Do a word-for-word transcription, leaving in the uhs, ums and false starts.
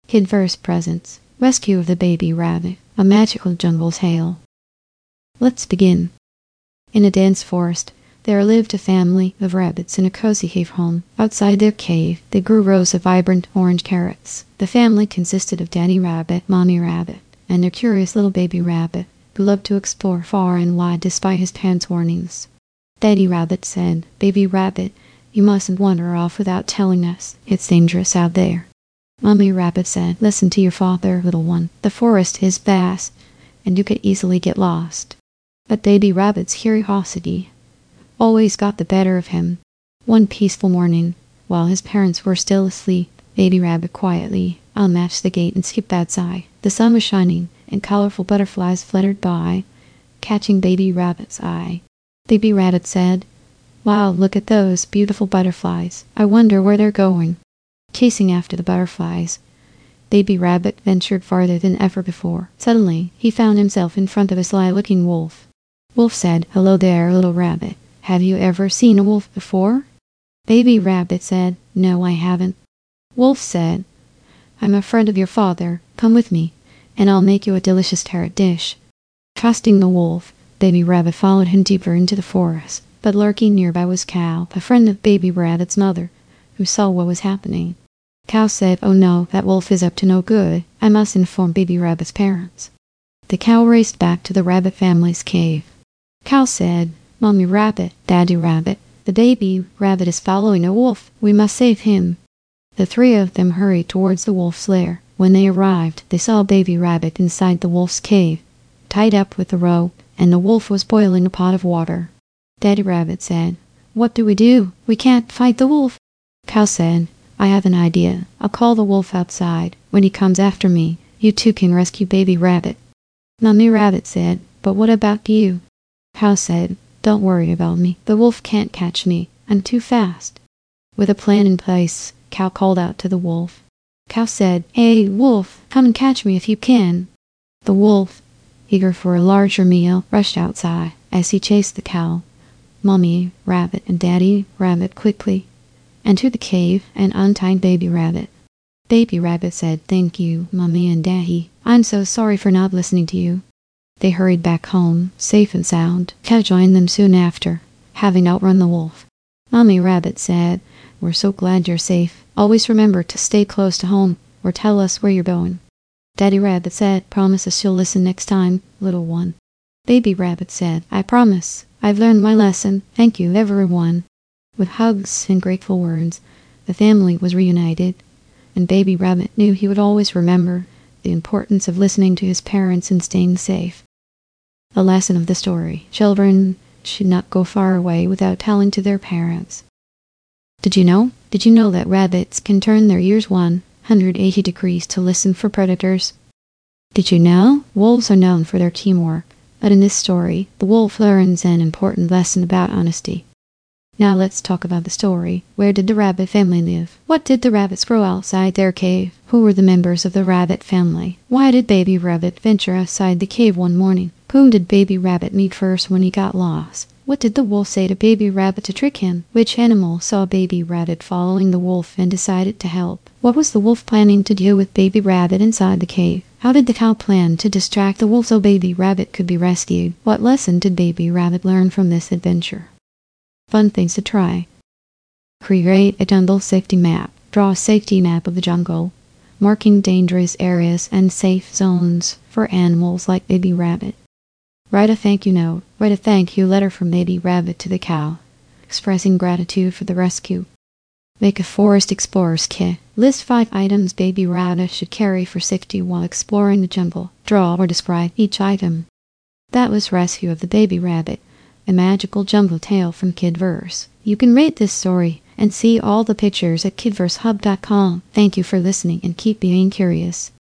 Kidverse presents Rescue of the Baby Rabbit, a magical jungle tale. Let's begin. In a dense forest, there lived a family of rabbits in a cozy cave home. Outside their cave, they grew rows of vibrant orange carrots. The family consisted of Daddy Rabbit, Mommy Rabbit, and their curious little baby rabbit, who loved to explore far and wide despite his parents' warnings. Daddy Rabbit said, "Baby Rabbit, you mustn't wander off without telling us. It's dangerous out there." Mommy Rabbit said, "Listen to your father, little one. The forest is vast, and you could easily get lost." But Baby Rabbit's curiosity always got the better of him. One peaceful morning, while his parents were still asleep, Baby Rabbit quietly unlatched the gate and skipped outside. The sun was shining, and colorful butterflies fluttered by, catching Baby Rabbit's eye. Baby Rabbit said, "Wow, look at those beautiful butterflies. I wonder where they're going." Chasing after the butterflies, Baby Rabbit ventured farther than ever before. Suddenly, he found himself in front of a sly-looking wolf. Wolf said, "Hello there, little rabbit. Have you ever seen a wolf before?" Baby Rabbit said, "No, I haven't." Wolf said, "I'm a friend of your father. Come with me, and I'll make you a delicious carrot dish." Trusting the wolf, Baby Rabbit followed him deeper into the forest. But lurking nearby was Cow, a friend of Baby Rabbit's mother, who saw what was happening. Cow said, "Oh no, that wolf is up to no good. I must inform Baby Rabbit's parents." The cow raced back to the rabbit family's cave. Cow said, "Mommy Rabbit, Daddy Rabbit, the baby rabbit is following a wolf. We must save him." The three of them hurried towards the wolf's lair. When they arrived, they saw Baby Rabbit inside the wolf's cave, tied up with a rope, and the wolf was boiling a pot of water. Daddy Rabbit said, "What do we do? We can't fight the wolf." Cow said, "I have an idea. I'll call the wolf outside. When he comes after me, you two can rescue Baby Rabbit." Mommy Rabbit said, "But what about you?" Cow said, "Don't worry about me. The wolf can't catch me. I'm too fast." With a plan in place, Cow called out to the wolf. Cow said, "Hey, wolf, come and catch me if you can." The wolf, eager for a larger meal, rushed outside. As he chased the cow, Mommy Rabbit and Daddy Rabbit quickly entered the cave and untied Baby Rabbit. Baby Rabbit said, "Thank you, Mommy and Daddy. I'm so sorry for not listening to you." They hurried back home, safe and sound. Cow joined them soon after, having outrun the wolf. Mommy Rabbit said, "We're so glad you're safe. Always remember to stay close to home, or tell us where you're going." Daddy Rabbit said, "Promise us you'll listen next time, little one." Baby Rabbit said, "I promise. I've learned my lesson. Thank you, everyone." With hugs and grateful words, the family was reunited, and Baby Rabbit knew he would always remember the importance of listening to his parents and staying safe. The lesson of the story: children should not go far away without telling to their parents. Did you know? Did you know that rabbits can turn their ears one hundred eighty degrees to listen for predators? Did you know? Wolves are known for their teamwork, but in this story, the wolf learns an important lesson about honesty. Now let's talk about the story. Where did the rabbit family live? What did the rabbits grow outside their cave? Who were the members of the rabbit family? Why did Baby Rabbit venture outside the cave one morning? Whom did Baby Rabbit meet first when he got lost? What did the wolf say to Baby Rabbit to trick him? Which animal saw Baby Rabbit following the wolf and decided to help? What was the wolf planning to do with Baby Rabbit inside the cave? How did the cow plan to distract the wolf so Baby Rabbit could be rescued? What lesson did Baby Rabbit learn from this adventure? Fun things to try. Create a jungle safety map. Draw a safety map of the jungle, marking dangerous areas and safe zones for animals like Baby Rabbit. Write a thank you note. Write a thank you letter from Baby Rabbit to the cow, expressing gratitude for the rescue. Make a forest explorer's kit. List five items Baby Rabbit should carry for safety while exploring the jungle. Draw or describe each item. That was Rescue of the Baby Rabbit, a magical jungle tale from Kidverse. You can rate this story and see all the pictures at kidverse hub dot com. Thank you for listening and keep being curious.